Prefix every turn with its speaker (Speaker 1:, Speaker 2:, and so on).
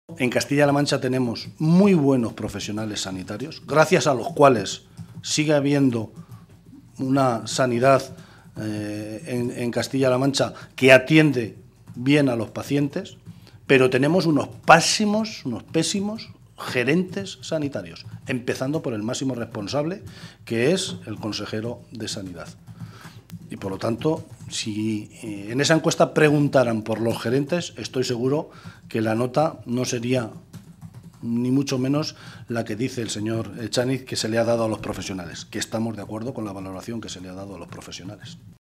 Speaker 1: En Castilla-La Mancha tenemos muy buenos profesionales sanitarios, gracias a los cuales sigue habiendo una sanidad en Castilla-La Mancha que atiende bien a los pacientes, pero tenemos unos pésimos gerentes sanitarios, empezando por el máximo responsable, que es el consejero de Sanidad. Y por lo tanto, si en esa encuesta preguntaran por los gerentes, estoy seguro que la nota no sería ni mucho menos la que dice el señor Echaniz que se le ha dado a los profesionales, que estamos de acuerdo con la valoración que se le ha dado a los profesionales.